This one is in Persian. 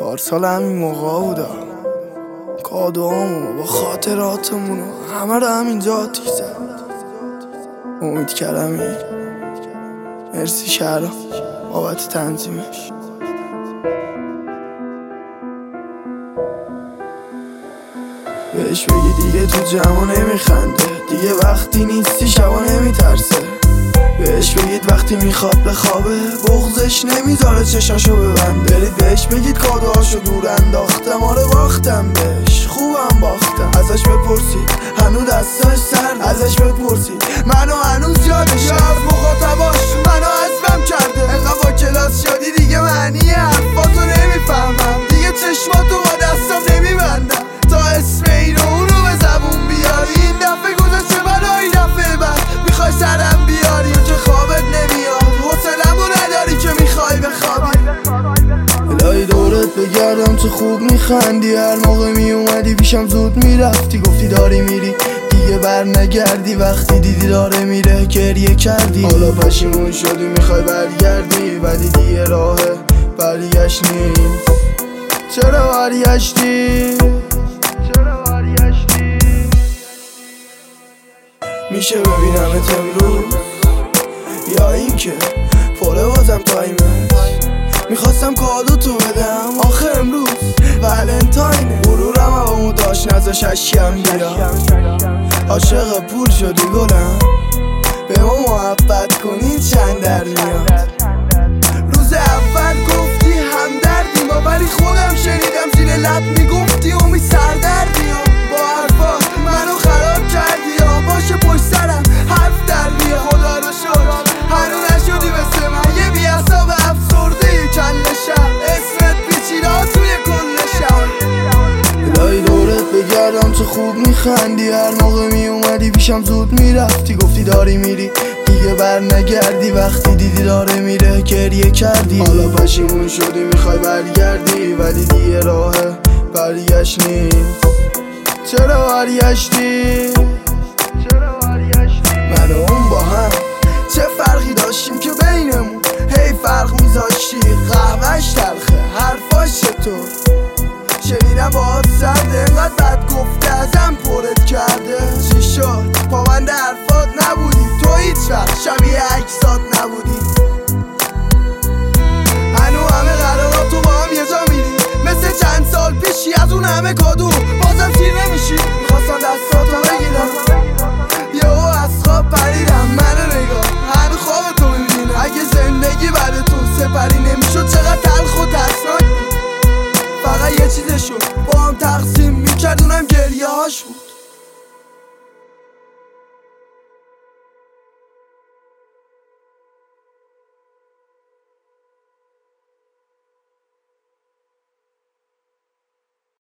پارسال همین موقع بودا کادوامو با خاطراتمونو همه رو همینجا آتیش زد. امید کردمی مرسی شهرام بابت تنظیمش. بهش بگی دیگه تو جمع نمیخنده، دیگه وقتی نیستی شبا نمیترسه. بهش بگید وقتی میخواد بخوابه بغضش نمیذاره چشاشو ببنده. برید بهش بگید کادوهاشو دور انداختم، آره باختم بهش خوبم باختم. ازش بپرسید هنوز دستاش سرد، ازش بپرسید منو هنوز یادش از مخاطباش منو حذفم کرده. انقدر با کلاس شدی دیگه معنی حرفاتو نمیفهمم، دیگه چشماتو با دستم نمیبندم تا اسم اینو اونو به زبون بیاری. این دفعه گذاشته بلایی دفعه بعد میخوای سرم بیاری که خوابت نمیاد، حوصله‌مو نداری که میخوای بخوابی. الهی دورت بگردم تو خوب میخندی، هر موقع میومدی پیشم زود میرفتی. گفتی داری میری دیگه بر نگردی، وقتی دیدی داره میره گریه کردی. حالا پشیمون شدی میخوای برگردی ولی دیگه راه برگشت نیست. چرا برگشتی؟ میشه ببینمت امروز یا اینکه پره بازم تایمت؟ میخواستم کادو تو بدم آخه امروز ولنتاینه. غرورم هوامو داشت نذاش اشکم بیاد. عاشق پول شدی گلم به ما محبت کنی چند در میاد. روز اول گفتی همدردی ما، ولی خودم شنیدم زیر لب میگفتی امید سردردی. با حرفات منو خراب کردی یا باشه پشت سرم حرف در بیا. خدا رو شکر هنو نشدی مثل من یه بیعصاب افسرده کل شهر، اسمت پیچیده توی کل شهر. الهی دورت بگردم تو خوب میخندی، هر موقع میومدی پیشم زود میرفتی. گفتی داری میری دیگه بر نگردی، وقتی دیدی داره میره گریه کردی. حالا پشیمون شدی میخوای برگردی ولی دیگه راه برگشت نیست. چرا برگشتی؟ من و اون با هم چه فرقی داشتیم که بینمون هی فرق میذاشتی. قهوه‌اش تلخه حرفاش چطور؟ شنیدم باهات سرده انقدر بد گفته ازم پرت کرده. چی شد؟ پابند حرفات نبودی تو هیچ وقت شبیه عکسات نبودی. هنو همه قراراتو با هم یه جا میری مثل چند سال پیشی از اون همه کادو بازم سیر نمیشی. میخواستم دستاتو بگیرم یهو از خواب پریدم منو نگاه هنو خوابتو میبینم. اگه زندگی بعد تو سپری نمیشد چقدر تلخ و ترسناک بود. فقط یه چیزشو با هم تقسیم میکرد اونم گریه هاش بود.